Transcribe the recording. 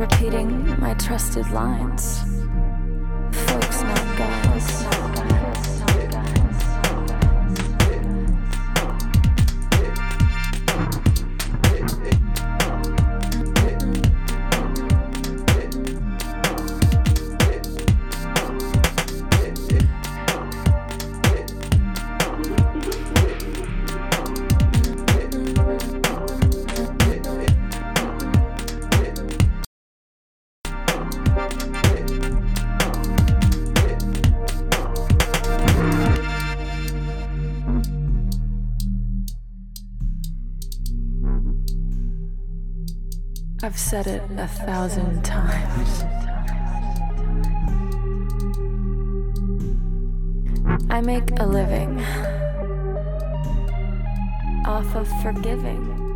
repeating my trusted lines. Folks, not guys. I've said it 1,000 times. I make a living off of forgiving.